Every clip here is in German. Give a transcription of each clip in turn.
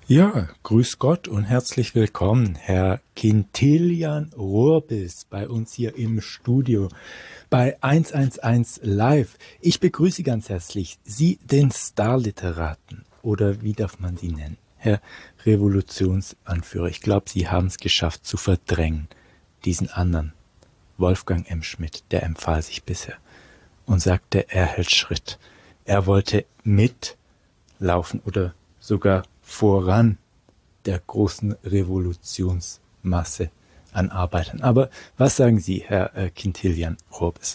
Ja, grüß Gott und herzlich willkommen, Herr Quintilian Rorbis, bei uns hier im Studio bei 111 Live. Ich begrüße ganz herzlich Sie, den Starliteraten, oder wie darf man Sie nennen? Herr Revolutionsanführer. Ich glaube, Sie haben es geschafft zu verdrängen, diesen anderen, Wolfgang M. Schmidt, der empfahl sich bisher und sagte, er hält Schritt. Er wollte mitlaufen oder sogar voran der großen Revolutionsmasse an Arbeitern. Aber was sagen Sie, Herr Quintilian Rorbis?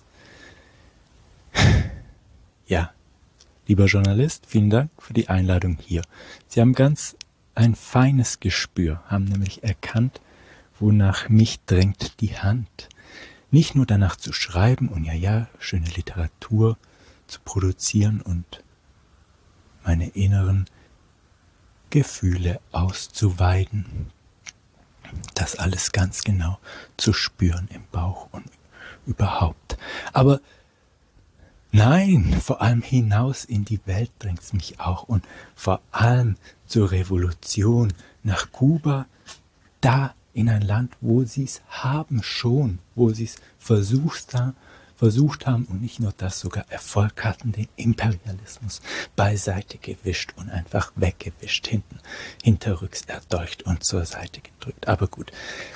Ja, lieber Journalist, vielen Dank für die Einladung hier. Sie haben ganz ein feines Gespür, haben nämlich erkannt, wonach mich drängt die Hand. Nicht nur danach zu schreiben und ja, schöne Literatur zu produzieren und meine inneren Gefühle auszuweiden. Das alles ganz genau zu spüren im Bauch und überhaupt. Aber nein, vor allem hinaus in die Welt drängt es mich auch und vor allem zur Revolution nach Kuba, da in ein Land, wo sie es haben schon, wo sie es versucht haben und nicht nur das, sogar Erfolg hatten, den Imperialismus beiseite gewischt und einfach weggewischt, hinterrücks erdolcht und zur Seite gedrückt. Aber gut.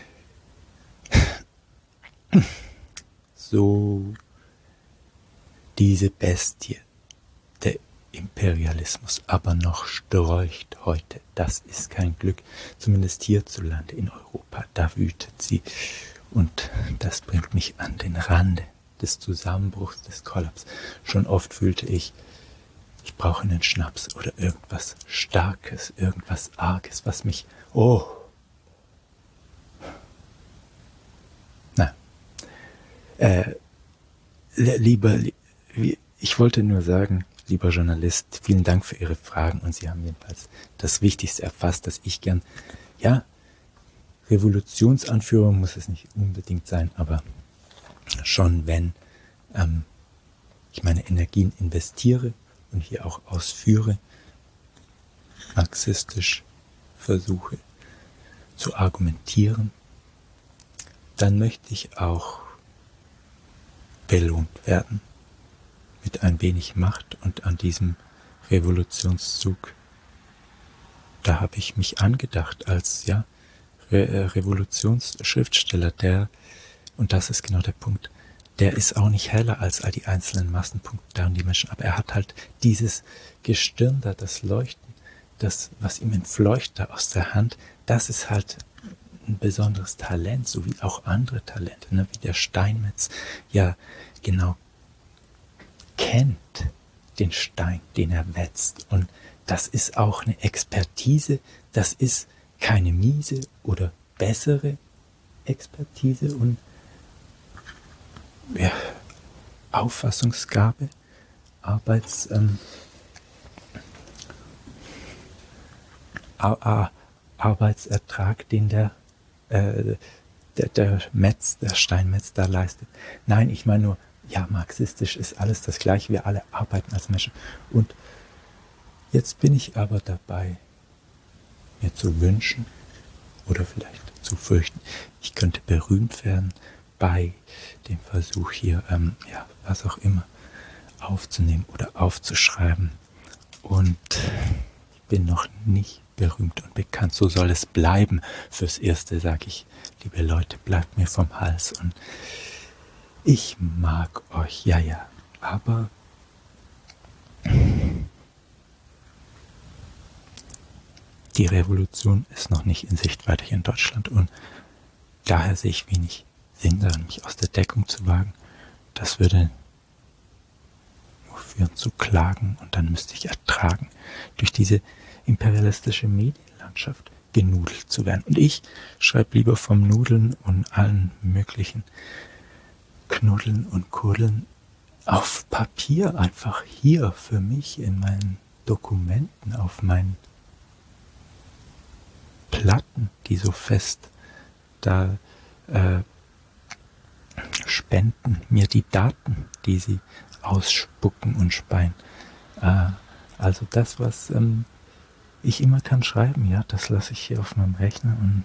So diese Bestie, der Imperialismus, aber noch streucht heute. Das ist kein Glück, zumindest hierzulande in Europa. Da wütet sie und das bringt mich an den Rande des Zusammenbruchs, des Kollaps. Schon oft fühlte ich brauche einen Schnaps oder irgendwas Starkes, irgendwas Arges, was mich, ich wollte nur sagen, lieber Journalist, vielen Dank für Ihre Fragen und Sie haben jedenfalls das Wichtigste erfasst, dass ich gern, Revolutionsanführer muss es nicht unbedingt sein, aber schon wenn ich meine Energien investiere und hier auch ausführe, marxistisch versuche zu argumentieren, dann möchte ich auch belohnt werden mit ein wenig Macht und an diesem Revolutionszug. Da habe ich mich angedacht als Revolutionsschriftsteller, und das ist genau der Punkt, der ist auch nicht heller als all die einzelnen Massenpunkte da und die Menschen, aber er hat halt dieses Gestirn da, das Leuchten, das, was ihm entfleucht da aus der Hand, das ist halt ein besonderes Talent, so wie auch andere Talente, ne? Wie der Steinmetz ja genau kennt den Stein, den er wetzt, und das ist auch eine Expertise, das ist keine miese oder bessere Expertise und Auffassungsgabe, Arbeitsertrag, den der Steinmetz da leistet. Nein, ich meine nur, marxistisch ist alles das Gleiche, wir alle arbeiten als Menschen. Und jetzt bin ich aber dabei, mir zu wünschen oder vielleicht zu fürchten, ich könnte berühmt werden bei dem Versuch hier, was auch immer, aufzunehmen oder aufzuschreiben. Und ich bin noch nicht berühmt und bekannt. So soll es bleiben. Fürs Erste sage ich, liebe Leute, bleibt mir vom Hals. Und ich mag euch, aber die Revolution ist noch nicht in Sichtweite hier in Deutschland und daher sehe ich wenig Sinn darin, mich aus der Deckung zu wagen. Das würde nur führen zu Klagen und dann müsste ich ertragen, durch diese imperialistische Medienlandschaft genudelt zu werden. Und ich schreibe lieber vom Nudeln und allen möglichen Knuddeln und Kuddeln auf Papier, einfach hier für mich in meinen Dokumenten, auf meinen Platten, die so fest da spenden mir die Daten, die sie ausspucken und speien. Also das, was ich immer kann schreiben, ja, das lasse ich hier auf meinem Rechner und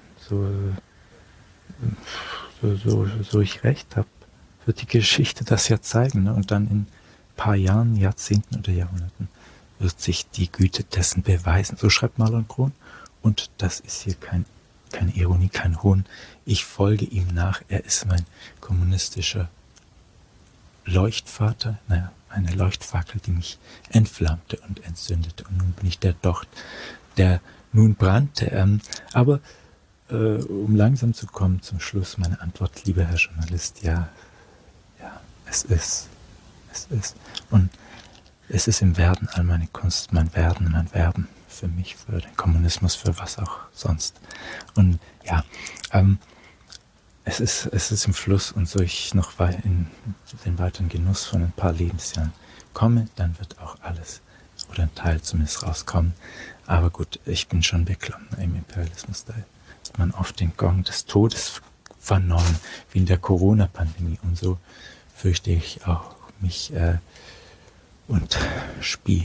so ich recht habe, wird die Geschichte das ja zeigen, ne? Und dann in ein paar Jahren, Jahrzehnten oder Jahrhunderten wird sich die Güte dessen beweisen. So schreibt Marlon Kron. Und das ist hier keine Ironie, kein Hohn. Ich folge ihm nach. Er ist mein kommunistischer Leuchtvater, naja, eine Leuchtfackel, die mich entflammte und entzündete. Und nun bin ich der Docht, der nun brannte. Aber um langsam zu kommen zum Schluss, meine Antwort, lieber Herr Journalist, ja, es ist. Und es ist im Werden all meine Kunst, mein Werden, mein Werben für mich, für den Kommunismus, für was auch sonst. Und ja, es ist im Fluss, und so ich noch in den weiteren Genuss von ein paar Lebensjahren komme, dann wird auch alles oder ein Teil zumindest rauskommen. Aber gut, ich bin schon beklommen im Imperialismus, da hat man oft den Gong des Todes vernommen, wie in der Corona-Pandemie, und so fürchte ich auch mich und spie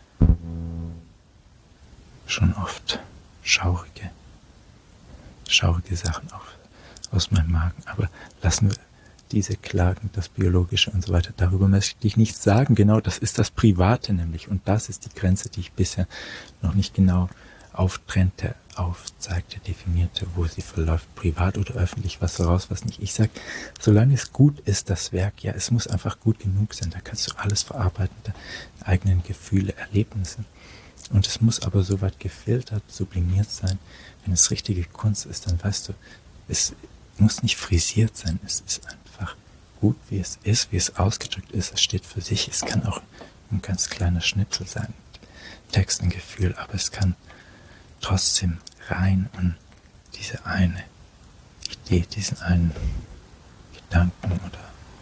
schon oft schaurige Sachen aus meinem Magen. Aber lassen wir diese Klagen, das Biologische und so weiter, darüber möchte ich nichts sagen. Genau, das ist das Private nämlich. Und das ist die Grenze, die ich bisher noch nicht genau auftrennte, aufzeigte, definierte, wo sie verläuft, privat oder öffentlich, was voraus, was nicht. Ich sage, solange es gut ist, das Werk, ja, es muss einfach gut genug sein, da kannst du alles verarbeiten, deine eigenen Gefühle, Erlebnisse. Und es muss aber so weit gefiltert, sublimiert sein. Wenn es richtige Kunst ist, dann weißt du, es muss nicht frisiert sein, es ist einfach gut, wie es ist, wie es ausgedrückt ist, es steht für sich, es kann auch ein ganz kleiner Schnipsel sein, Text und Gefühl, aber es kann trotzdem rein und diese eine Idee, diesen einen Gedanken oder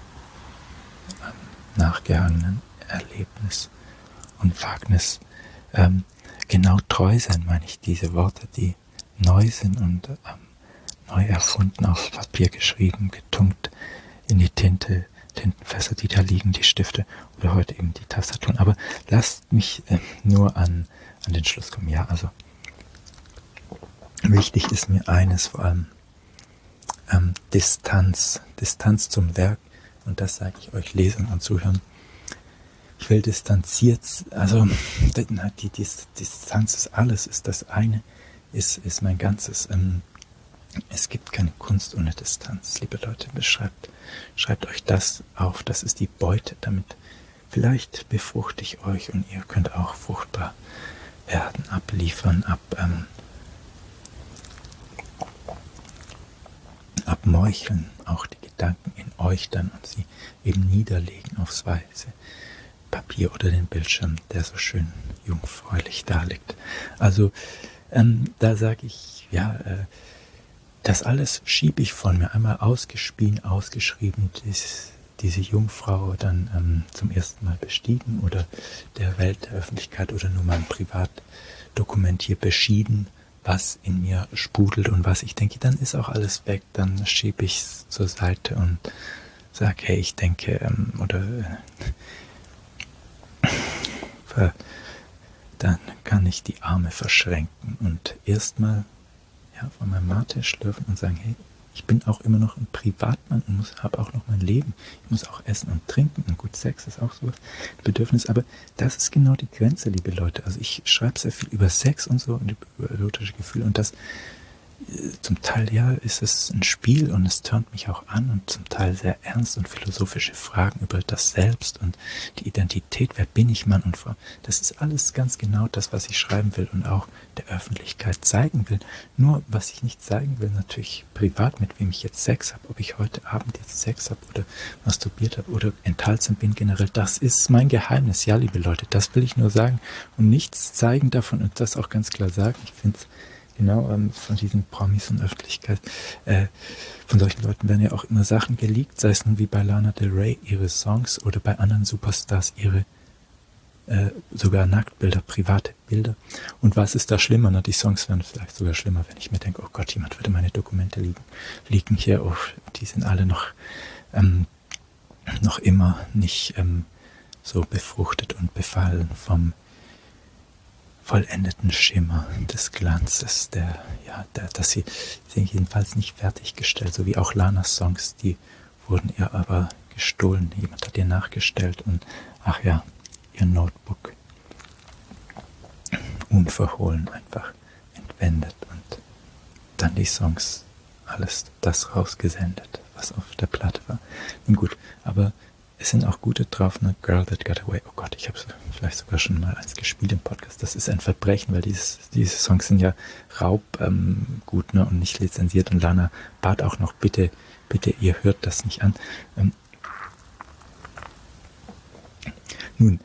nachgehangenen Erlebnis und Wagnis genau treu sein, meine ich, diese Worte, die neu sind und neu erfunden, auf Papier geschrieben, getunkt in die Tintenfässer, die da liegen, die Stifte oder heute eben die Tastaturen. Aber lasst mich nur an den Schluss kommen. Ja, also wichtig ist mir eines, vor allem Distanz zum Werk, und das sage ich euch Lesern und Zuhörern. Ich will distanziert, also die Distanz ist alles, ist das eine, ist mein Ganzes. Es gibt keine Kunst ohne Distanz, liebe Leute, schreibt euch das auf, das ist die Beute, damit vielleicht befruchte ich euch und ihr könnt auch fruchtbar werden, abliefern, abmeucheln, auch die Gedanken in euch dann und sie eben niederlegen aufs weiße Papier oder den Bildschirm, der so schön jungfräulich da liegt. Also da sage ich, ja, das alles schiebe ich von mir, einmal ausgeschrieben, diese Jungfrau dann zum ersten Mal bestiegen oder der Welt, der Öffentlichkeit oder nur mein Privatdokument hier beschieden, was in mir sprudelt und was ich denke, dann ist auch alles weg, dann schiebe ich es zur Seite und sage, hey, ich denke, dann kann ich die Arme verschränken und erstmal von meinem Mate schlürfen und sagen, hey, ich bin auch immer noch ein Privatmann und habe auch noch mein Leben. Ich muss auch essen und trinken und gut, Sex ist auch so ein Bedürfnis, aber das ist genau die Grenze, liebe Leute. Also ich schreibe sehr viel über Sex und so und über erotische Gefühle und das zum Teil, ja, ist es ein Spiel und es turnt mich auch an und zum Teil sehr ernst und philosophische Fragen über das Selbst und die Identität, wer bin ich, Mann und Frau. Das ist alles ganz genau das, was ich schreiben will und auch der Öffentlichkeit zeigen will. Nur, was ich nicht zeigen will, natürlich privat, mit wem ich jetzt Sex habe, ob ich heute Abend jetzt Sex habe oder masturbiert habe oder enthaltsam bin generell, das ist mein Geheimnis, ja, liebe Leute, das will ich nur sagen und nichts zeigen davon und das auch ganz klar sagen. Ich finde es genau, von diesen Promis und Öffentlichkeit, von solchen Leuten werden ja auch immer Sachen geleakt, sei es nun wie bei Lana Del Rey ihre Songs oder bei anderen Superstars ihre sogar Nacktbilder, private Bilder. Und was ist da schlimmer? Na, die Songs wären vielleicht sogar schlimmer, wenn ich mir denke, oh Gott, jemand würde meine Dokumente liegen hier, oh, die sind alle noch immer nicht so befruchtet und befallen vollendeten Schimmer des Glanzes, dass sie sind jedenfalls nicht fertiggestellt, so wie auch Lanas Songs, die wurden ihr aber gestohlen. Jemand hat ihr nachgestellt und, ach ja, ihr Notebook unverhohlen einfach entwendet und dann die Songs, alles das rausgesendet, was auf der Platte war. Nun gut, aber es sind auch gute drauf, ne? Girl That Got Away. Oh Gott, ich habe vielleicht sogar schon mal eins gespielt im Podcast. Das ist ein Verbrechen, weil diese Songs sind ja Raubgut, ne? Und nicht lizenziert. Und Lana bat auch noch, bitte, ihr hört das nicht an. Nun,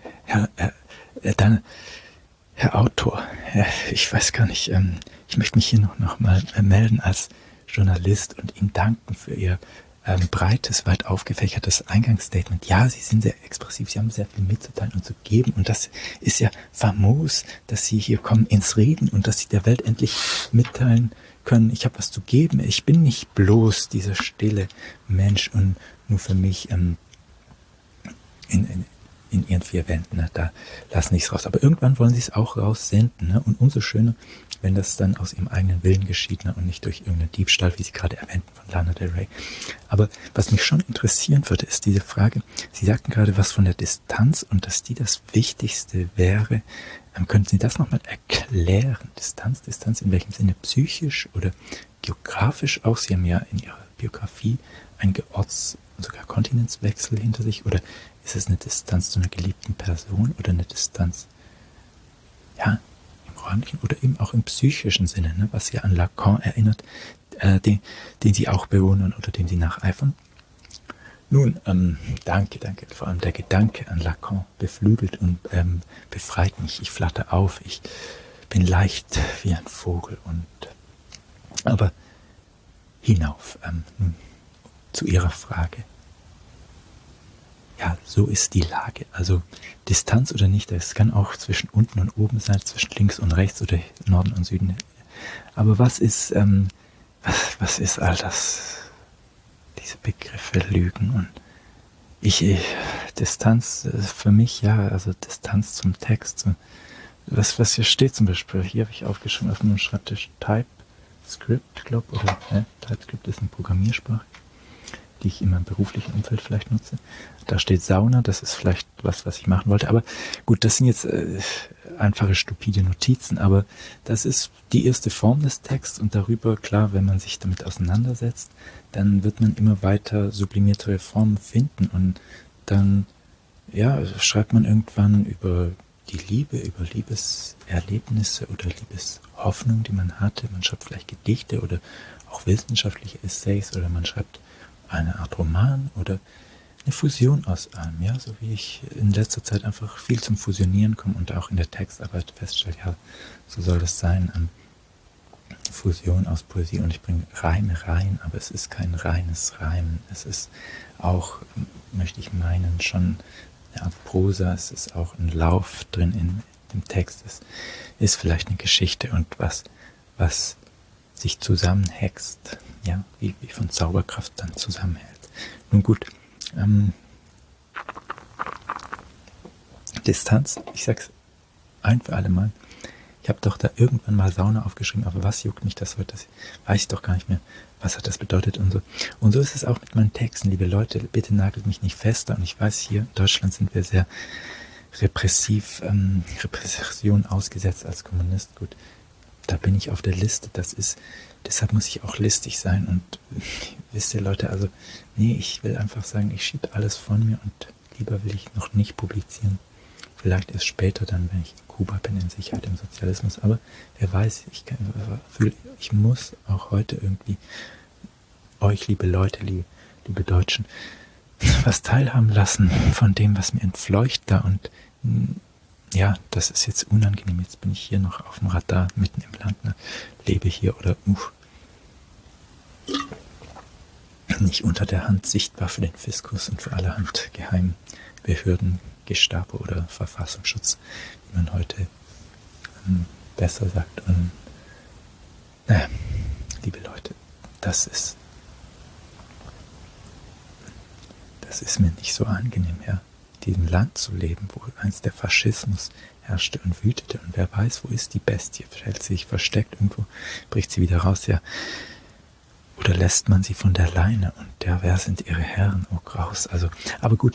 Herr Autor, ich weiß gar nicht, ich möchte mich hier noch mal melden als Journalist und Ihnen danken für Ihr breites, weit aufgefächertes Eingangsstatement. Ja, Sie sind sehr expressiv, Sie haben sehr viel mitzuteilen und zu geben und das ist ja famos, dass Sie hier kommen ins Reden und dass Sie der Welt endlich mitteilen können, ich habe was zu geben. Ich bin nicht bloß dieser stille Mensch und nur für mich in ihren vier Wänden, ne? Da lassen sie es raus. Aber irgendwann wollen sie es auch raussenden, ne? Und umso schöner, wenn das dann aus ihrem eigenen Willen geschieht, ne? Und nicht durch irgendeinen Diebstahl, wie Sie gerade erwähnten, von Lana Del Rey. Aber was mich schon interessieren würde, ist diese Frage, Sie sagten gerade was von der Distanz und dass die das Wichtigste wäre. Könnten Sie das nochmal erklären? Distanz, in welchem Sinne? Psychisch oder geografisch auch? Sie haben ja in Ihrer Biografie einen Orts- und sogar Kontinentswechsel hinter sich. Oder ist es eine Distanz zu einer geliebten Person oder eine Distanz, ja, im räumlichen oder eben auch im psychischen Sinne, ne, was ja an Lacan erinnert, den Sie auch bewundern oder dem Sie nacheifern? Nun, danke. Vor allem der Gedanke an Lacan beflügelt und befreit mich. Ich flatter auf, ich bin leicht wie ein Vogel aber hinauf, nun zu Ihrer Frage. Ja, so ist die Lage. Also Distanz oder nicht, es kann auch zwischen unten und oben sein, zwischen links und rechts oder Norden und Süden. Aber was ist all das? Diese Begriffe Lügen und Distanz für mich, ja, also Distanz zum Text. Was hier steht zum Beispiel, hier habe ich aufgeschrieben auf meinem Schreibtisch TypeScript, TypeScript ist eine Programmiersprache, die ich in meinem beruflichen Umfeld vielleicht nutze. Da steht Sauna, das ist vielleicht was ich machen wollte. Aber gut, das sind jetzt einfache, stupide Notizen, aber das ist die erste Form des Texts und darüber, klar, wenn man sich damit auseinandersetzt, dann wird man immer weiter sublimiertere Formen finden und dann, ja, schreibt man irgendwann über die Liebe, über Liebeserlebnisse oder Liebeshoffnung, die man hatte. Man schreibt vielleicht Gedichte oder auch wissenschaftliche Essays oder man schreibt eine Art Roman oder eine Fusion aus allem, ja, so wie ich in letzter Zeit einfach viel zum Fusionieren komme und auch in der Textarbeit feststelle, ja, so soll das sein, Fusion aus Poesie und ich bringe Reime rein, aber es ist kein reines Reimen, es ist auch, möchte ich meinen, schon eine Art Prosa, es ist auch ein Lauf drin in dem Text, es ist vielleicht eine Geschichte und was sich zusammenhext, ja, wie von Zauberkraft dann zusammenhält. Nun gut, Distanz, ich sag's ein für alle Mal. Ich habe doch da irgendwann mal Sauna aufgeschrieben, aber was juckt mich das heute? Das weiß ich doch gar nicht mehr, was hat das bedeutet und so. Und so ist es auch mit meinen Texten, liebe Leute, bitte nagelt mich nicht fester. Und ich weiß, hier in Deutschland sind wir sehr Repression ausgesetzt als Kommunist. Gut, da bin ich auf der Liste, deshalb muss ich auch listig sein und wisst ihr Leute, also nee, ich will einfach sagen, ich schiebe alles von mir und lieber will ich noch nicht publizieren. Vielleicht erst später dann, wenn ich in Kuba bin, in Sicherheit im Sozialismus, aber wer weiß, ich muss auch heute irgendwie euch, liebe Leute, liebe Deutschen, was teilhaben lassen von dem, was mir entfleucht da und ja, das ist jetzt unangenehm. Jetzt bin ich hier noch auf dem Radar, mitten im Land, ne? Lebe hier oder nicht unter der Hand sichtbar für den Fiskus und für allerhand Geheimbehörden, Gestapo oder Verfassungsschutz, wie man heute besser sagt. Und liebe Leute, das ist mir nicht so angenehm, ja. diesem Land zu leben, wo einst der Faschismus herrschte und wütete. Und wer weiß, wo ist die Bestie? Hält sie sich versteckt irgendwo, bricht sie wieder raus, ja. Oder lässt man sie von der Leine? Und ja, wer sind ihre Herren? Oh, Graus. Also, aber gut,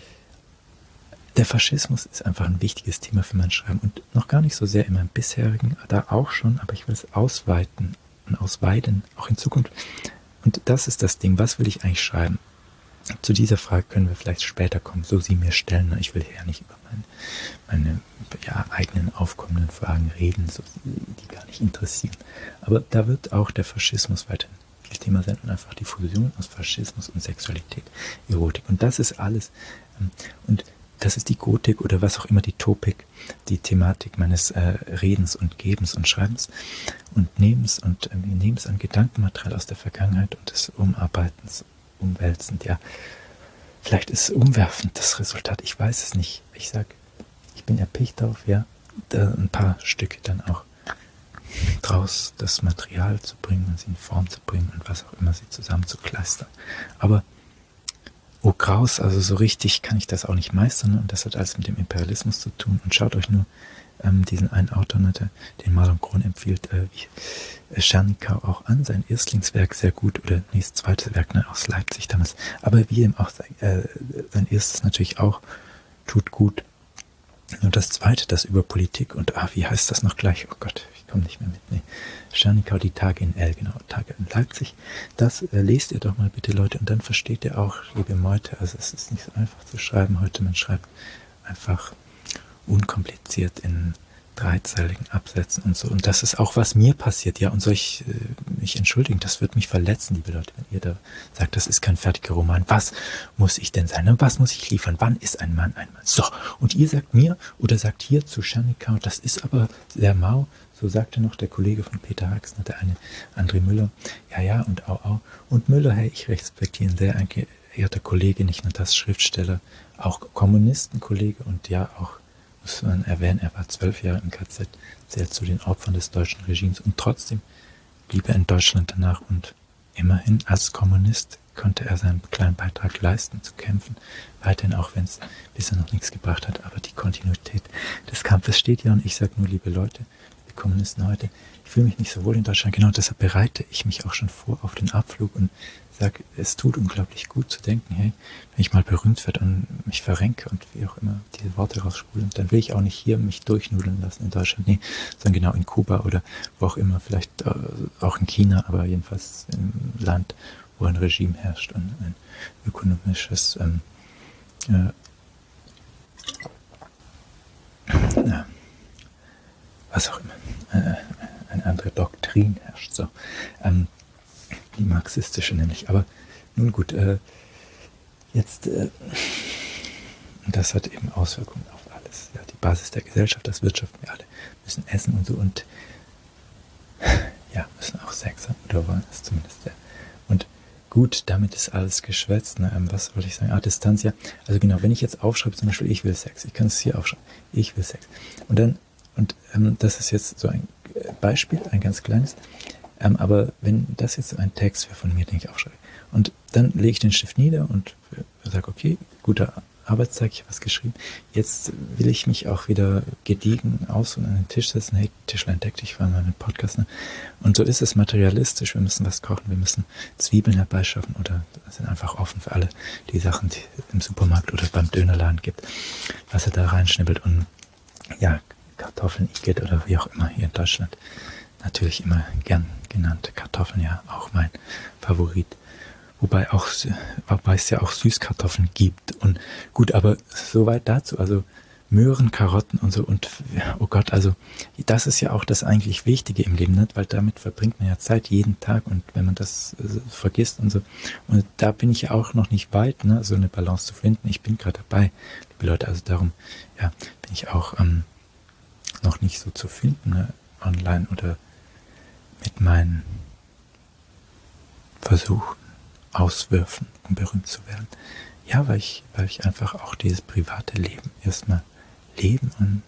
der Faschismus ist einfach ein wichtiges Thema für mein Schreiben und noch gar nicht so sehr in meinem bisherigen, da auch schon, aber ich will es ausweiten und ausweiten, auch in Zukunft. Und das ist das Ding, was will ich eigentlich schreiben? Zu dieser Frage können wir vielleicht später kommen, so sie mir stellen. Ich will hier nicht über meine eigenen aufkommenden Fragen reden, so, die gar nicht interessieren. Aber da wird auch der Faschismus weiterhin viel Thema sein und einfach die Fusion aus Faschismus und Sexualität, Erotik. Und das ist alles. Und das ist die Gotik oder was auch immer, die Topik, die Thematik meines Redens und Gebens und Schreibens und Nehmens und Nehmens an Gedankenmaterial aus der Vergangenheit und des Umarbeitens, umwälzend, ja. Vielleicht ist es umwerfend, das Resultat, ich weiß es nicht. Ich sag, ich bin erpicht darauf, ja, da ein paar Stücke dann auch draus das Material zu bringen und sie in Form zu bringen und was auch immer, sie zusammenzukleistern. Aber oh Graus, also so richtig kann ich das auch nicht meistern, und das hat alles mit dem Imperialismus zu tun. Und schaut euch nur diesen einen Autor, den Marlon Kron empfiehlt, Czernikau auch an, sein Erstlingswerk sehr gut, oder das zweite Werk aus Leipzig damals, aber wie ihm auch sein erstes natürlich auch, tut gut. Und das zweite, das über Politik und, wie heißt das noch gleich? Oh Gott, ich komme nicht mehr mit. Nee. Czernikau, die Tage in L, genau, Tage in Leipzig. Das lest ihr doch mal bitte, Leute, und dann versteht ihr auch, liebe Meute, also es ist nicht so einfach zu schreiben heute, man schreibt einfach unkompliziert in dreizeiligen Absätzen und so. Und das ist auch, was mir passiert, ja, und soll ich mich entschuldigen, das wird mich verletzen, liebe Leute, wenn ihr da sagt, das ist kein fertiger Roman. Was muss ich denn sein? Und was muss ich liefern? Wann ist ein Mann ein Mann? So, und ihr sagt mir, oder sagt hier zu Czernikau, das ist aber sehr mau, so sagte noch der Kollege von Peter Haxner, der eine André Müller, ja, und au. Und Müller, hey, ich respektiere ihn sehr, ein geehrter Kollege, nicht nur das Schriftsteller, auch Kommunistenkollege und ja, auch muss man erwähnen, er war 12 Jahre im KZ, zählt zu den Opfern des deutschen Regimes und trotzdem blieb er in Deutschland danach und immerhin als Kommunist konnte er seinen kleinen Beitrag leisten, zu kämpfen, weiterhin, auch wenn es bisher noch nichts gebracht hat, aber die Kontinuität des Kampfes steht ja, und ich sage nur, liebe Leute, die Kommunisten heute, ich fühle mich nicht so wohl in Deutschland, genau deshalb bereite ich mich auch schon vor auf den Abflug und sage, es tut unglaublich gut zu denken, hey, wenn ich mal berühmt werde und mich verrenke und wie auch immer diese Worte rausspulen, dann will ich auch nicht hier mich durchnudeln lassen in Deutschland, nee, sondern genau in Kuba oder wo auch immer, vielleicht auch in China, aber jedenfalls im Land, wo ein Regime herrscht und ein ökonomisches was auch immer, eine andere Doktrin herrscht, so, die marxistische nämlich, aber nun gut, jetzt, das hat eben Auswirkungen auf alles, ja, die Basis der Gesellschaft, das Wirtschaften, wir alle müssen essen und so und ja, müssen auch Sex haben, oder wollen es zumindest, ja. Und gut, damit ist alles geschwätzt, ne? Was wollte ich sagen? Distanz, ja, also genau, wenn ich jetzt aufschreibe, zum Beispiel, ich will Sex, ich kann es hier aufschreiben, ich will Sex, und dann, das ist jetzt so ein Beispiel, ein ganz kleines, aber wenn das jetzt so ein Text wäre von mir, den ich aufschreibe, und dann lege ich den Stift nieder und sage, okay, guter Arbeitstag, ich habe was geschrieben, jetzt will ich mich auch wieder gediegen ausruhen, an den Tisch setzen, hey, Tischlein deck dich, war mal ein Podcast, ne? Und so ist es materialistisch, wir müssen was kochen, wir müssen Zwiebeln herbeischaffen oder sind einfach offen für alle die Sachen, die es im Supermarkt oder beim Dönerladen gibt, was er da reinschnibbelt und ja, Kartoffeln, Igitt oder wie auch immer hier in Deutschland. Natürlich immer gern genannt. Kartoffeln, ja, auch mein Favorit. Wobei es ja auch Süßkartoffeln gibt. Und gut, aber soweit dazu. Also Möhren, Karotten und so. Und oh Gott, also das ist ja auch das eigentlich Wichtige im Leben, nicht? Weil damit verbringt man ja Zeit jeden Tag. Und wenn man das vergisst und so. Und da bin ich ja auch noch nicht weit, ne, so eine Balance zu finden. Ich bin gerade dabei, liebe Leute. Also darum, ja, bin ich auch noch nicht so zu finden, ne, online oder mit meinen Versuchen, Auswürfen, um berühmt zu werden. Ja, weil ich einfach auch dieses private Leben erstmal leben und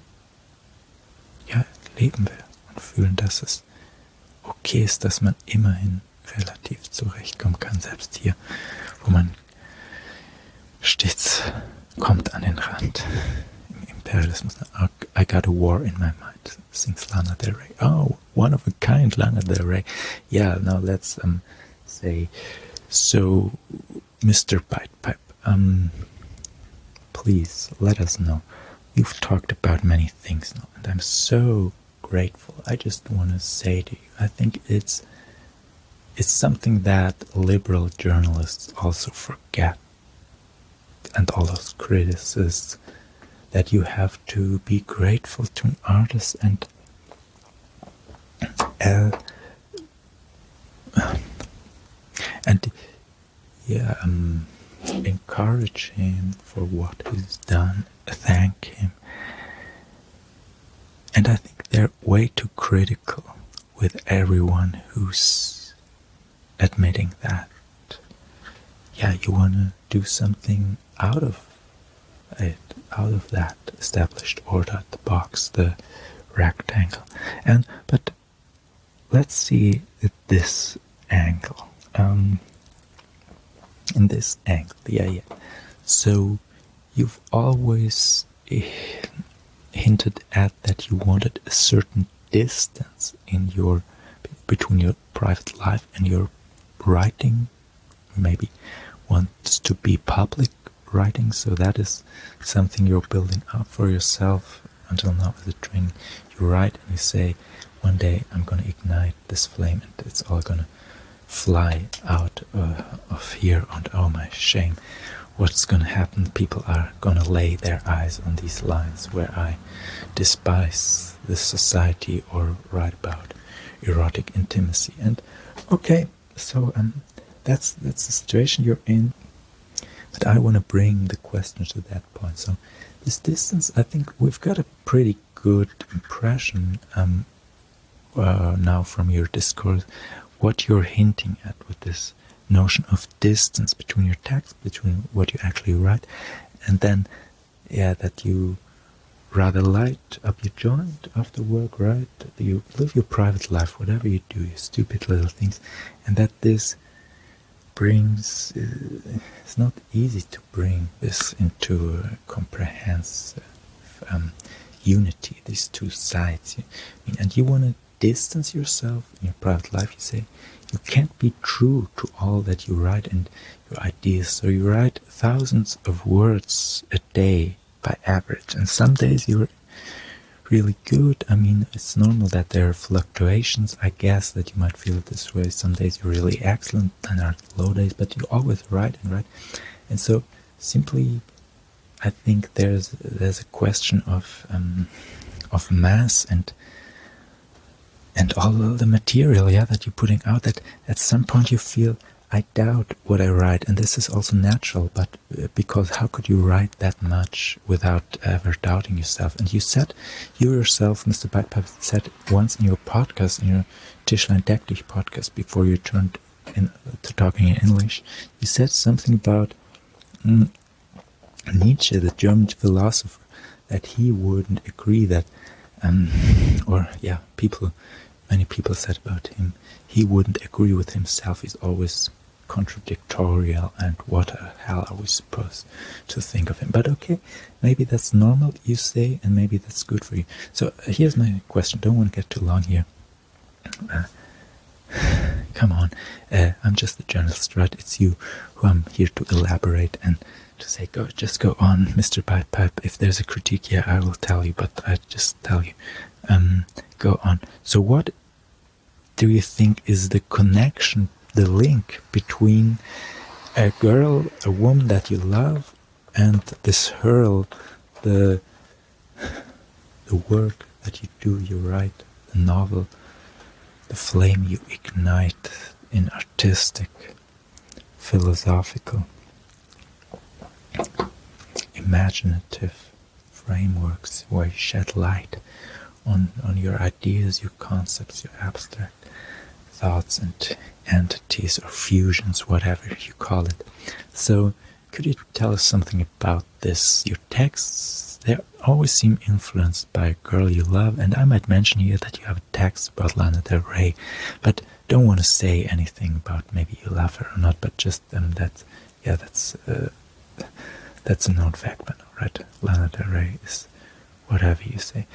ja, leben will und fühlen, dass es okay ist, dass man immerhin relativ zurechtkommen kann, selbst hier, wo man stets kommt an den Rand. Imperialismus. I got a war in my mind, sings Lana Del Rey. Oh, one of a kind, Lana Del Rey. Yeah, now let's say, so, Mr. Bite Pipe, please let us know. You've talked about many things now, and I'm so grateful. I just want to say to you, I think it's something that liberal journalists also forget, and all those critics, that you have to be grateful to an artist and encourage him for what he's done, thank him. And I think they're way too critical with everyone who's admitting that, yeah, you want to do something out of it, out of that established order, the box, the rectangle. But let's see at this angle. In this angle, yeah. So you've always hinted at that you wanted a certain distance in between your private life and your writing. Maybe wants to be public writing, so that is something you're building up for yourself until now as a training. You write and you say, one day I'm going to ignite this flame and it's all going to fly out of here, and oh my shame, what's going to happen? People are going to lay their eyes on these lines where I despise this society or write about erotic intimacy. And okay, so that's the situation you're in. But I want to bring the question to that point. So this distance, I think we've got a pretty good impression now from your discourse, what you're hinting at with this notion of distance between your text, between what you actually write, and then, yeah, that you rather light up your joint after work, right? You live your private life, whatever you do, your stupid little things, and that this brings, it's not easy to bring this into a comprehensive unity, these two sides. And you want to distance yourself in your private life. You say you can't be true to all that you write and your ideas, so you write thousands of words a day by average, and some days you're really good. I mean, it's normal that there are fluctuations, I guess, that you might feel it this way. Some days you're really excellent, then there are low days, but you always write and write. And so simply I think there's a question of mass and all the material, yeah, that you're putting out, that at some point you feel, I doubt what I write, and this is also natural, but because how could you write that much without ever doubting yourself? And you yourself, Mr. Bitepipe, said once in your podcast, in your Tischlein Deck Dich podcast, before you turned to talking in English, you said something about Nietzsche, the German philosopher, that he wouldn't agree that, many people said about him, he wouldn't agree with himself. He's always contradictorial, and what the hell are we supposed to think of him? But okay, maybe that's normal, you say, and maybe that's good for you. So here's my question. Don't want to get too long here. Come on, I'm just a journalist, right? It's you who I'm here to elaborate and to say, just go on, Mr. Bitepipe. If there's a critique, yeah, I will tell you, but I just tell you, go on. So what do you think is the connection, the link between a girl, a woman that you love, and this hurl, the work that you do, you write, the novel, the flame you ignite in artistic, philosophical, imaginative frameworks where you shed light on your ideas, your concepts, your abstract thoughts and entities or fusions, whatever you call it. So could you tell us something about this? Your texts, they always seem influenced by a girl you love, and I might mention here that you have a text about Lana Del Rey, but don't want to say anything about maybe you love her or not, but just that's That's a known fact, but right? Lana Del Rey is whatever you say.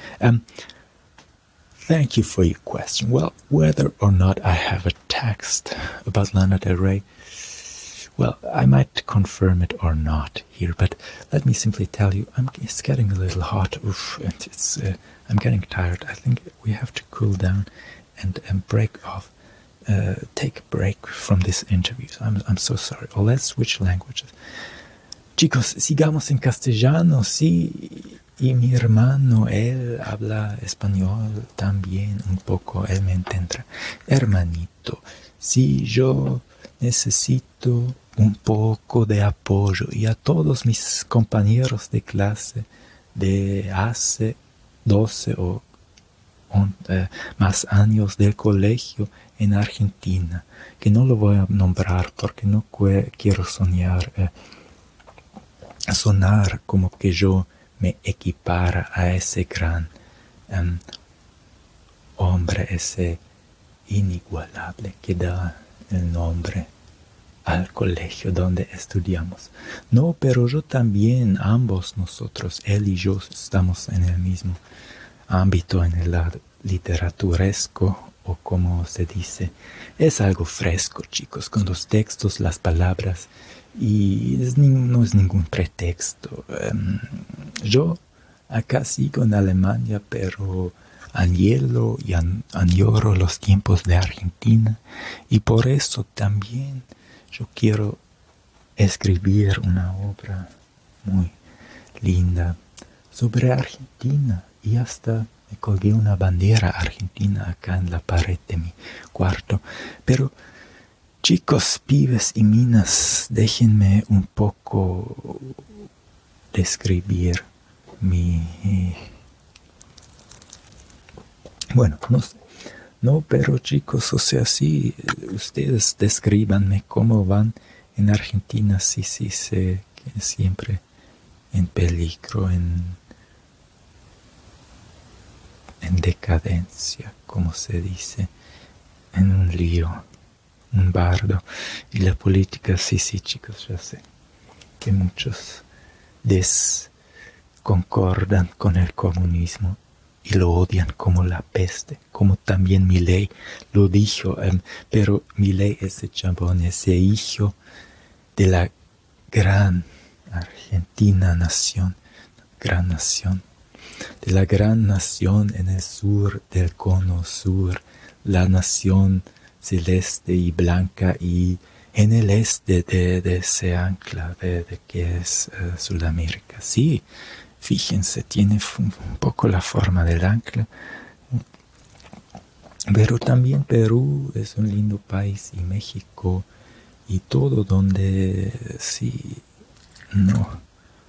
Thank you for your question. Well, whether or not I have a text about Lana Del Rey, well, I might confirm it or not here, but let me simply tell you, it's getting a little hot. Oof, and I'm getting tired. I think we have to cool down and break off. Take a break from this interview. So I'm so sorry. Or let's switch languages. Chicos, sigamos en castellano, sí. Y mi hermano, él habla español también un poco, él me entiende. Hermanito, si yo necesito un poco de apoyo y a todos mis compañeros de clase de hace 12 o más años del colegio en Argentina, que no lo voy a nombrar porque no quiero sonar como que yo me equipara a ese gran hombre, ese inigualable que da el nombre al colegio donde estudiamos. No, pero yo también, ambos nosotros, él y yo, estamos en el mismo ámbito, en el lado literaturesco, o como se dice. Es algo fresco, chicos, con los textos, las palabras, y no es ningún pretexto. Yo acá sigo en Alemania, pero anhelo y añoro los tiempos de Argentina, y por eso también yo quiero escribir una obra muy linda sobre Argentina, y hasta me colgué una bandera argentina acá en la pared de mi cuarto. Pero chicos, pibes y minas, déjenme un poco describir bueno, no sé. No, pero chicos, o sea, sí, ustedes descríbanme cómo van en Argentina. Sí, sé que siempre en peligro, en decadencia, como se dice, en un lío, un bardo. Y la política, sí, chicos, ya sé que muchos desconcordan con el comunismo y lo odian como la peste, como también Milei lo dijo, pero Milei, ese chambón, ese hijo de la gran Argentina nación, de la gran nación en el sur del cono sur, la nación celeste y blanca, y en el este de ese ancla de que es Sudamérica. Sí, fíjense, tiene un poco la forma del ancla, pero también Perú es un lindo país, y México, y todo donde sí, no.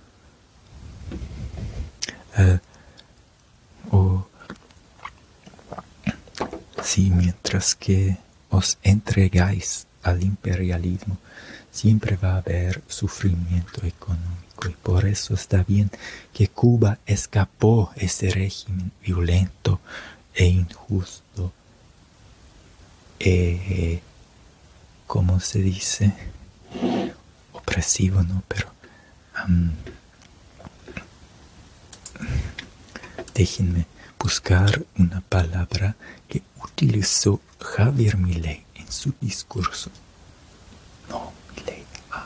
Sí, mientras que os entregáis al imperialismo, siempre va a haber sufrimiento económico, y por eso está bien que Cuba escapó ese régimen violento e injusto, ¿cómo se dice? Opresivo, ¿no? Pero déjenme buscar una palabra que utilizó Javier Milei en su discurso. No, Milei.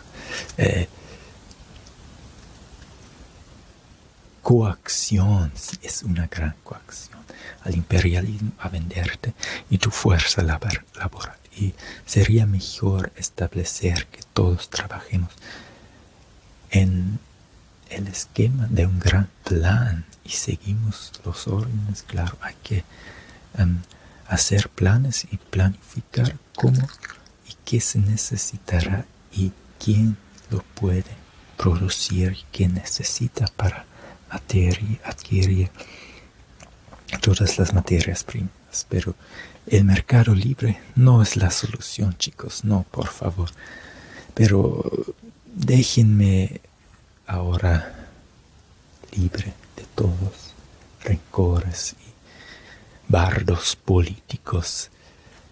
Coacción, sí, es una gran coacción al imperialismo a venderte y tu fuerza laboral. Y sería mejor establecer que todos trabajemos en el esquema de un gran plan y seguimos los órdenes. Claro, hay que hacer planes y planificar cómo y qué se necesitará y quién lo puede producir y qué necesita para adquirir todas las materias primas. Pero el mercado libre no es la solución, chicos, no, por favor. Pero déjenme ahora libre de todos rencores y bardos políticos.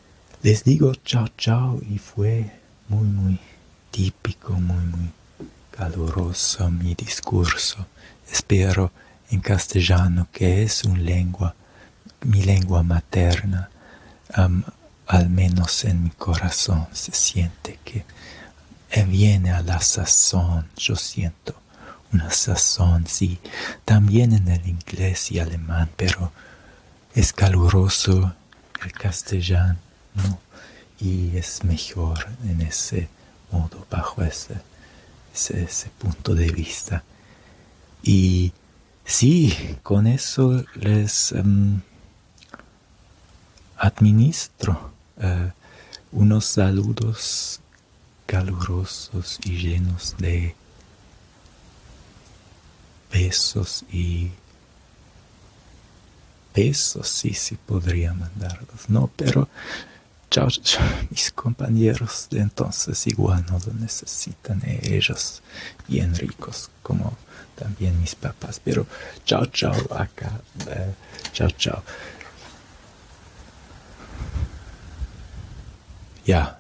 Les digo chao y fue muy típico, muy caluroso mi discurso. Espero en castellano, que es mi lengua materna. Al menos en mi corazón se siente que viene a la sazón. Yo siento una sazón, sí, también en el inglés y alemán, pero es caluroso el castellano y es mejor en ese modo, bajo ese punto de vista. Y sí, con eso les administro unos saludos calurosos y llenos de besos sí podría mandarlos, no, pero chao, mis compañeros de entonces igual no lo necesitan, ellos bien ricos como también mis papás, pero chao acá, chao. Ja,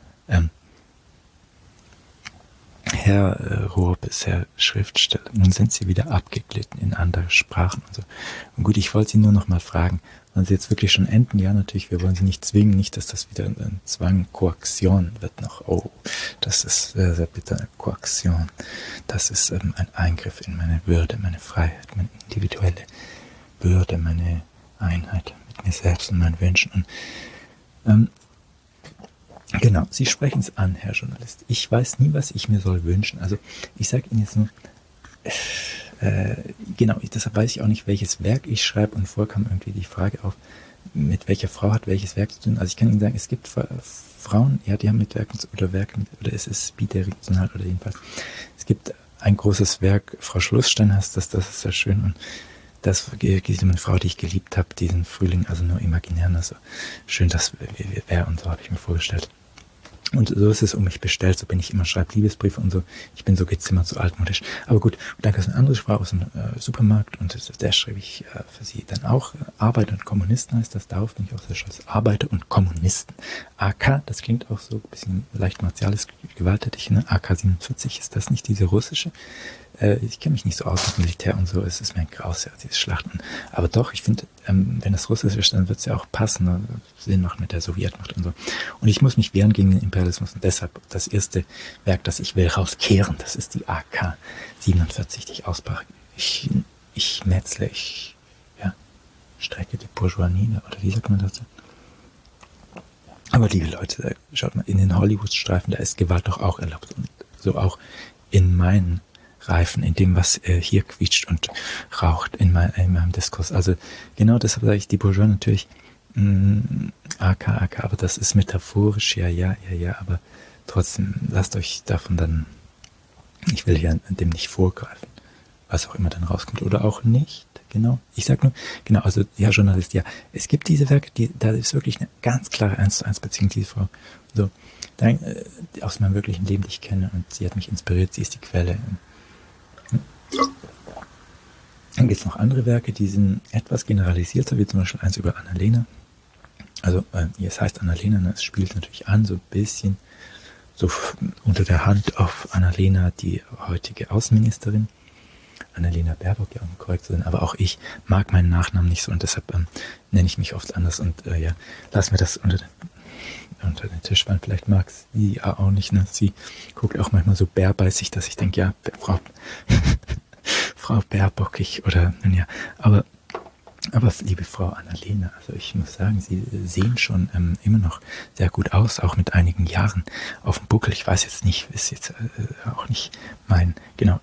Herr Roop ist Herr Schriftsteller. Nun sind Sie wieder abgeglitten in andere Sprachen und so. Und gut, ich wollte Sie nur noch mal fragen, wollen Sie jetzt wirklich schon enden? Ja, natürlich, wir wollen Sie nicht zwingen, nicht, dass das wieder ein Zwang, Koaktion wird noch. Oh, das ist sehr, sehr bitter, eine Koaktion. Das ist ein Eingriff in meine Würde, meine Freiheit, meine individuelle Würde, meine Einheit mit mir selbst und meinen Wünschen. Und genau, Sie sprechen es an, Herr Journalist. Ich weiß nie, was ich mir soll wünschen. Also ich sage Ihnen jetzt nur, genau, deshalb weiß ich auch nicht, welches Werk ich schreibe. Und vorher kam irgendwie die Frage auf, mit welcher Frau hat welches Werk zu tun. Also ich kann Ihnen sagen, es gibt Frauen, ja, die haben mit Werken oder es ist bidirektional oder jedenfalls. Es gibt ein großes Werk, Frau Schlussstein heißt das ist sehr schön. Und das geht um eine Frau, die ich geliebt habe, diesen Frühling, also nur imaginär, also schön, dass wer und so habe ich mir vorgestellt. Und so ist es um mich bestellt, so bin ich immer, schreibe Liebesbriefe und so. Ich bin so gezimmert, so altmodisch. Aber gut, und dann gab es eine andere Frau aus dem Supermarkt und der schrieb ich für sie dann auch. Arbeiter und Kommunisten heißt das, darauf bin ich auch sehr stolz. Arbeiter und Kommunisten. AK, das klingt auch so ein bisschen leicht martialisch, gewalttätig, ne? AK-47, ist das nicht diese russische? Ich kenne mich nicht so aus mit Militär und so, es ist mir ein Graus, ja, diese Schlachten. Aber doch, ich finde, wenn das Russisch ist, dann wird es ja auch passen, Sinn machen mit der Sowjetmacht und so. Und ich muss mich wehren gegen den Imperialismus und deshalb das erste Werk, das ich will rauskehren, das ist die AK-47, die ich ausbrach. Ich metzle, strecke die Bourgeoisie nieder, oder wie sagt man das? Aber liebe Leute, schaut mal, in den Hollywood-Streifen, da ist Gewalt doch auch erlaubt und so auch in meinen Reifen, in dem, was hier quietscht und raucht in meinem Diskurs. Also genau deshalb sage ich, die Bourgeoisie natürlich AK, aber das ist metaphorisch, ja, aber trotzdem, lasst euch davon dann, ich will ja dem nicht vorgreifen, was auch immer dann rauskommt oder auch nicht, genau. Ich sag nur, genau, also ja, Journalist, ja, es gibt diese Werke, da ist wirklich eine ganz klare 1:1 Beziehung, diese Frau, so, dann, aus meinem wirklichen Leben, die ich kenne und sie hat mich inspiriert, sie ist die Quelle. Dann gibt es noch andere Werke, die sind etwas generalisierter, wie zum Beispiel eins über Annalena. Also, es heißt Annalena, ne? Es spielt natürlich an, so ein bisschen so unter der Hand auf Annalena, die heutige Außenministerin. Annalena Baerbock, ja, um korrekt zu sein, aber auch ich mag meinen Nachnamen nicht so und deshalb nenne ich mich oft anders und ja, lass mir das unter den Tisch fallen. Vielleicht mag sie auch nicht, ne? Sie guckt auch manchmal so bärbeißig, dass ich denke, ja, Frau Baerbock, aber liebe Frau Annalena, also ich muss sagen, Sie sehen schon immer noch sehr gut aus, auch mit einigen Jahren auf dem Buckel. Ich weiß jetzt nicht, ist jetzt auch nicht mein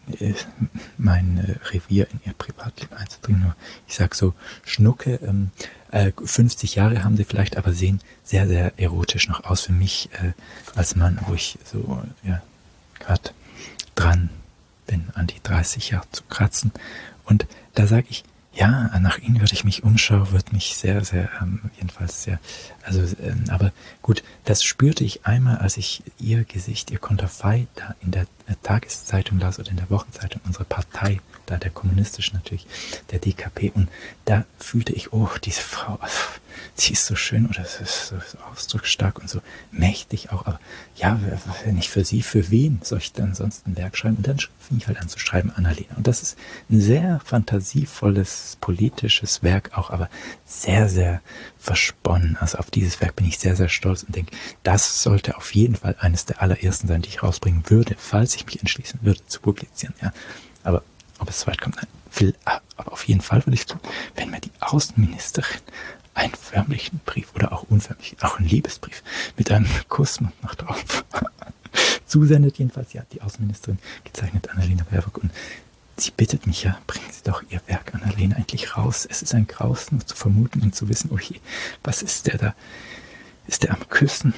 Revier in Ihr Privatleben einzudringen, nur ich sag so, Schnucke, 50 Jahre haben Sie vielleicht, aber sehen sehr, sehr erotisch noch aus für mich als Mann, wo ich so, ja, gerade dran bin, an die 30 Jahre zu kratzen. Und da sage ich, Ja, nach ihnen würde ich mich umschauen, würde mich sehr, sehr, jedenfalls sehr, also, aber gut, das spürte ich einmal, als ich ihr Gesicht, ihr Konterfei da in der Tageszeitung las oder in der Wochenzeitung, unsere Partei, da der kommunistischen natürlich, der DKP, und da fühlte ich, oh, diese Frau, also, sie ist so schön oder so ausdrucksstark und so mächtig auch, aber ja, wenn nicht für sie, für wen soll ich dann sonst ein Werk schreiben? Und dann fing ich halt an zu schreiben, Annalena. Und das ist ein sehr fantasievolles, politisches Werk auch, aber sehr, sehr versponnen. Also auf dieses Werk bin ich sehr, sehr stolz und denke, das sollte auf jeden Fall eines der allerersten sein, die ich rausbringen würde, falls ich mich entschließen würde, zu publizieren. Ja. Aber ob es so weit kommt, nein, aber auf jeden Fall würde ich tun, wenn mir die Außenministerin einen förmlichen Brief oder auch unförmlich, auch einen Liebesbrief mit einem Kuss noch drauf zusendet. Jedenfalls, ja, die Außenministerin, gezeichnet Annalena Baerbock, und sie bittet mich, ja, bringen Sie doch Ihr Werk, Annalena, endlich raus. Es ist ein Graus, nur zu vermuten und zu wissen, oh je, was ist der da? Ist der am Küssen?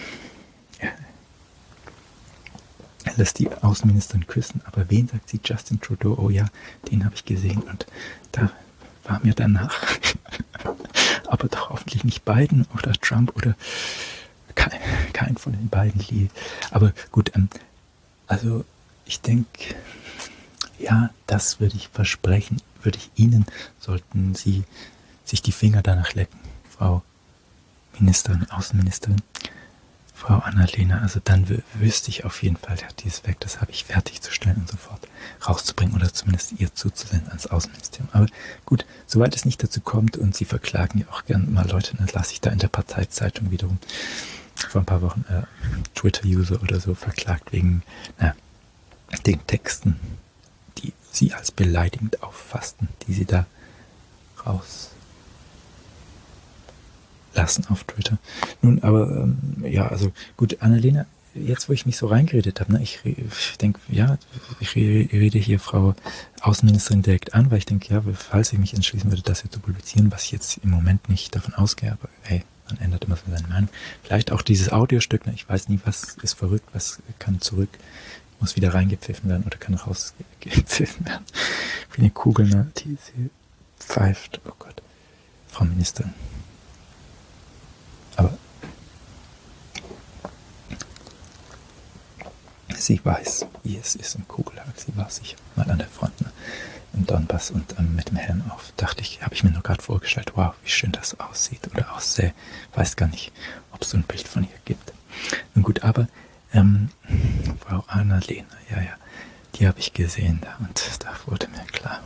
Er lässt die Außenministerin küssen, aber wen sagt sie? Justin Trudeau, oh ja, den habe ich gesehen, und da war mir danach. Aber doch hoffentlich nicht Biden oder Trump oder kein von den beiden Lee. Aber gut, also ich denke, ja, das würde ich versprechen, würde ich Ihnen, sollten Sie sich die Finger danach lecken, Frau Ministerin, Außenministerin, Frau Annalena, also dann wüsste ich auf jeden Fall, ja, dieses Werk, das habe ich fertigzustellen und sofort rauszubringen oder zumindest ihr zuzusenden ans Außenministerium. Aber gut, soweit es nicht dazu kommt und Sie verklagen ja auch gern mal Leute, dann lasse ich da in der Parteizeitung wiederum vor ein paar Wochen Twitter-User oder so verklagt wegen den Texten, die Sie als beleidigend auffassten, die Sie da rauslassen auf Twitter. Nun, aber ja, also gut, Annalena, jetzt wo ich mich so reingeredet habe, ne, ich denke, ja, ich rede hier Frau Außenministerin direkt an, weil ich denke, ja, falls ich mich entschließen würde, das hier zu publizieren, was ich jetzt im Moment nicht davon ausgehe, aber hey, man ändert immer so seine Meinung. Vielleicht auch dieses Audiostück, ne, ich weiß nie, was ist verrückt, was kann zurück, muss wieder reingepfiffen werden oder kann rausgepfiffen werden. Wie eine Kugel, ne, die sie pfeift, oh Gott, Frau Ministerin. Aber sie weiß, wie es ist im Kugelhagel. Sie war sicher mal an der Front, ne, im Donbass, und mit dem Helm auf. Dachte ich, habe ich mir nur gerade vorgestellt, wow, wie schön das aussieht oder aussähe. Weiß gar nicht, ob es so ein Bild von ihr gibt. Nun gut, aber Frau Annalena, ja, die habe ich gesehen da, und da wurde mir klar,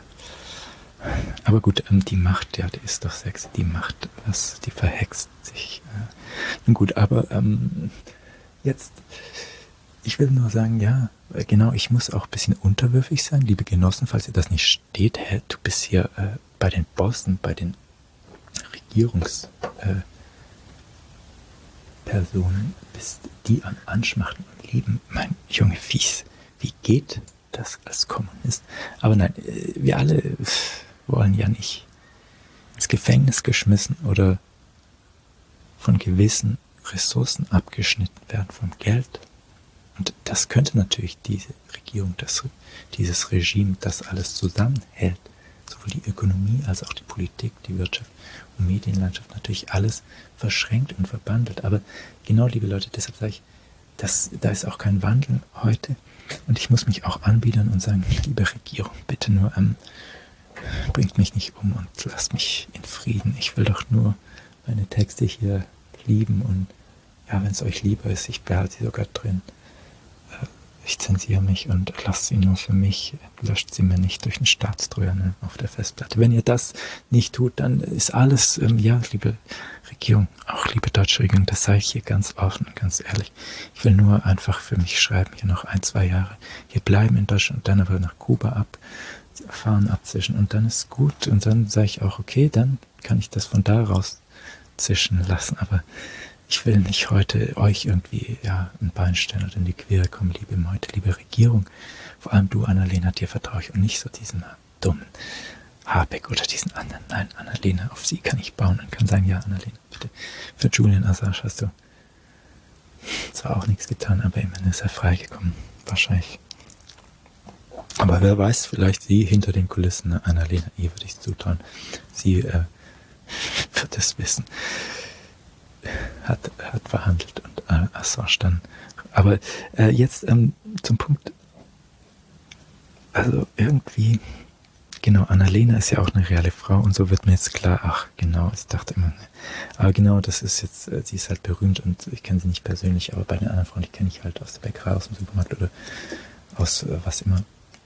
aber gut, die Macht, ja, die ist doch sexy, die Macht, die verhext sich. Nun gut, aber jetzt, ich will nur sagen, ja, genau, ich muss auch ein bisschen unterwürfig sein, liebe Genossen, falls ihr das nicht steht, du bist hier bei den Bossen, bei den Regierungspersonen, bist die am Anschmachten und lieben, mein Junge Fies, wie geht das als Kommunist? Aber nein, wir alle wollen ja nicht ins Gefängnis geschmissen oder von gewissen Ressourcen abgeschnitten werden, vom Geld. Und das könnte natürlich diese Regierung, dieses Regime, das alles zusammenhält, sowohl die Ökonomie als auch die Politik, die Wirtschaft und Medienlandschaft, natürlich alles verschränkt und verbandelt. Aber genau, liebe Leute, deshalb sage ich, da ist auch kein Wandel heute. Und ich muss mich auch anbiedern und sagen, liebe Regierung, bitte nur bringt mich nicht um und lasst mich in Frieden. Ich will doch nur meine Texte hier lieben, und ja, wenn es euch lieber ist, ich behalte sie sogar drin. Ich zensiere mich und lasse sie nur für mich, löscht sie mir nicht durch einen Staatstrojaner auf der Festplatte. Wenn ihr das nicht tut, dann ist alles, ja, liebe Regierung, auch liebe deutsche Regierung, das sage ich hier ganz offen und ganz ehrlich. Ich will nur einfach für mich schreiben, hier noch 1-2 Jahre hier bleiben in Deutschland und dann aber nach Kuba fahren, abzischen, und dann ist gut, und dann sage ich auch, okay, dann kann ich das von da raus zischen lassen, aber ich will nicht heute euch irgendwie ein Bein stellen oder in die Quere kommen, liebe Meute, liebe Regierung. Vor allem du, Annalena, dir vertraue ich, und nicht so diesen dummen Habeck oder diesen anderen. Nein, Annalena, auf sie kann ich bauen und kann sagen, ja, Annalena, bitte. Für Julian Assange hast du zwar auch nichts getan, aber immerhin ist er freigekommen. Wahrscheinlich Aber wer weiß, vielleicht sie hinter den Kulissen, ne? Annalena, ihr würde ich zutrauen. Sie wird es wissen. Hat verhandelt und Assange dann. Aber jetzt zum Punkt, also irgendwie, genau, Annalena ist ja auch eine reale Frau und so wird mir jetzt klar, ach genau, ich dachte immer, ne. Aber genau, das ist jetzt, sie ist halt berühmt und ich kenne sie nicht persönlich, aber bei den anderen Frauen, die kenne ich halt aus der Bäckerei, aus dem Supermarkt oder aus was immer,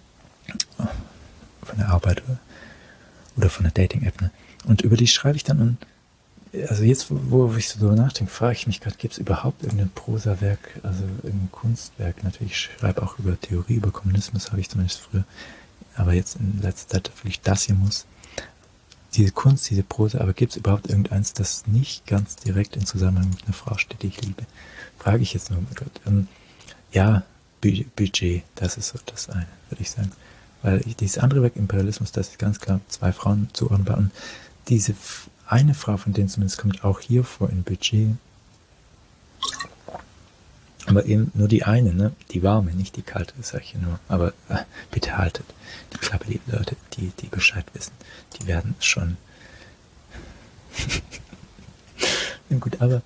von der Arbeit oder von der Dating-App, ne? Und über die schreibe ich dann und also jetzt, wo ich so drüber nachdenke, frage ich mich gerade, gibt es überhaupt irgendein Prosawerk, also irgendein Kunstwerk? Natürlich, ich schreibe auch über Theorie, über Kommunismus, habe ich zumindest früher, aber jetzt in letzter Zeit vielleicht das hier muss. Diese Kunst, diese Prosa, aber gibt es überhaupt irgendeins, das nicht ganz direkt in Zusammenhang mit einer Frau steht, die ich liebe? Frage ich jetzt nur. Ja, Budget, das ist so das eine, würde ich sagen. Weil dieses andere Werk, Imperialismus, das ist ganz klar 2 Frauen zuordnenbar. Und diese eine Frau, von denen zumindest kommt auch hier vor in Budget. Aber eben nur die eine, ne? Die warme, nicht die kalte, sage ich nur. Aber bitte haltet die Klappe, die Leute, die Bescheid wissen. Die werden schon. Gut, aber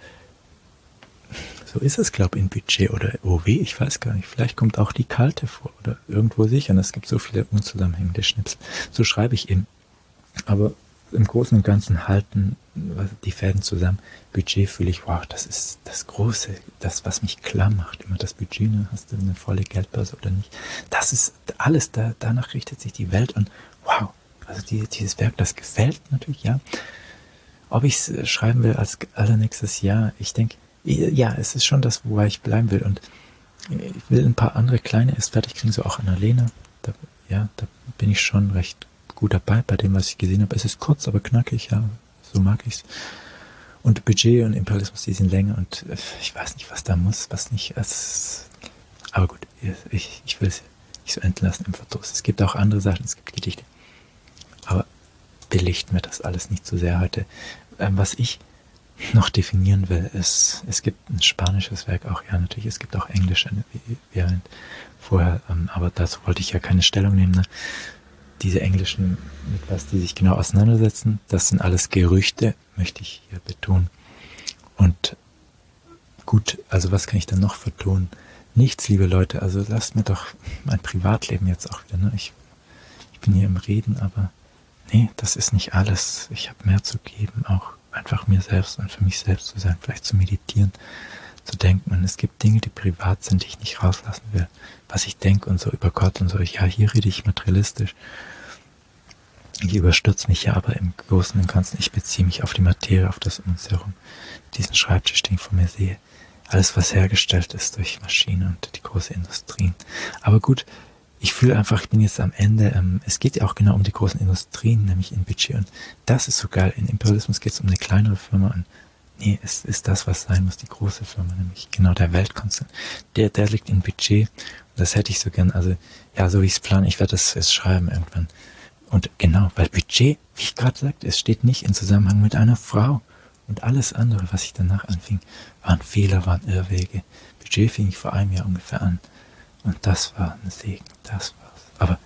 so ist es, glaube ich, in Budget oder OW, ich weiß gar nicht. Vielleicht kommt auch die kalte vor oder irgendwo sicher. Und es gibt so viele unzusammenhängende Schnipsel. So schreibe ich eben. Aber im Großen und Ganzen halten die Fäden zusammen. Budget fühle ich, wow, das ist das Große, das, was mich klar macht. Immer das Budget, ne? Hast du eine volle Geldbörse oder nicht? Das ist alles, danach richtet sich die Welt und wow, also dieses Werk, das gefällt natürlich, ja. Ob ich es schreiben will als allernächstes Jahr, ich denke, ja, es ist schon das, wo ich bleiben will und ich will ein paar andere kleine erst fertig kriegen, so auch Annalena. Da bin ich schon recht gut dabei bei dem, was ich gesehen habe. Es ist kurz, aber knackig, ja, so mag ich's. Und Budget und Imperialismus, die sind länger und ich weiß nicht, was da muss, was nicht. Aber gut, ich will es nicht so entlassen im Verdruss. Es gibt auch andere Sachen, es gibt Gedichte. Aber belichten wir das alles nicht zu sehr heute. Was ich noch definieren will, ist, es gibt ein spanisches Werk auch, ja natürlich, es gibt auch englische, wie vorher, aber dazu wollte ich ja keine Stellung nehmen, ne? Diese englischen, mit was die sich genau auseinandersetzen, das sind alles Gerüchte, möchte ich hier betonen. Und gut, also was kann ich dann noch vertonen? Nichts, liebe Leute, also lasst mir doch mein Privatleben jetzt auch wieder, ne? Ich bin hier im Reden, aber nee, das ist nicht alles. Ich habe mehr zu geben, auch einfach mir selbst und für mich selbst zu sein, vielleicht zu meditieren, zu denken. Und es gibt Dinge, die privat sind, die ich nicht rauslassen will. Was ich denke und so über Gott und so. Ja, hier rede ich materialistisch. Ich überstürze mich ja aber im Großen und Ganzen. Ich beziehe mich auf die Materie, auf das um uns herum. Diesen Schreibtisch, den ich vor mir sehe. Alles, was hergestellt ist durch Maschinen und die großen Industrien. Aber gut, ich fühle einfach, ich bin jetzt am Ende. Es geht ja auch genau um die großen Industrien, nämlich in Budget. Und das ist so geil. In Imperialismus geht es um eine kleinere Firma. Und nee, es ist das, was sein muss, die große Firma, nämlich genau der Weltkonzern. Der liegt in Budget. Und das hätte ich so gern. Also, ja, so wie ich es plane, ich werde das jetzt schreiben irgendwann. Und genau, weil Budget, wie ich gerade sagte, es steht nicht in Zusammenhang mit einer Frau. Und alles andere, was ich danach anfing, waren Fehler, waren Irrwege. Budget fing ich vor einem Jahr ungefähr an. Und das war ein Segen, das war's. Aber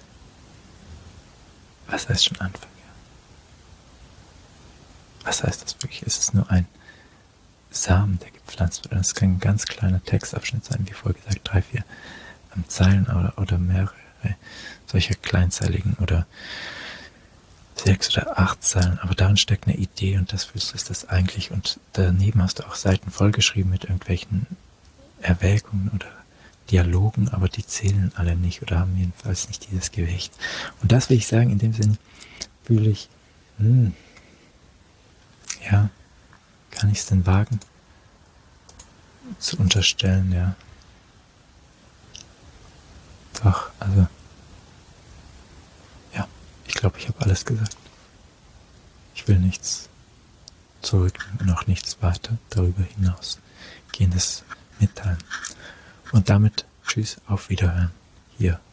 was heißt schon Anfang? Ja? Was heißt das wirklich? Es ist nur ein Samen, der gepflanzt wird. Und es kann ein ganz kleiner Textabschnitt sein, wie vorher gesagt, 3, 4 Zeilen oder mehrere solcher kleinzeiligen oder 6 oder 8 Zeilen. Aber darin steckt eine Idee und das ist das eigentlich. Und daneben hast du auch Seiten vollgeschrieben mit irgendwelchen Erwägungen oder Dialogen, aber die zählen alle nicht oder haben jedenfalls nicht dieses Gewicht. Und das will ich sagen, in dem Sinn fühle ich, ja, kann ich es denn wagen zu unterstellen, ja. Doch, also, ja, ich glaube, ich habe alles gesagt. Ich will nichts zurücknehmen und auch nichts weiter darüber hinaus gehendes mitteilen. Und damit tschüss, auf Wiederhören, hier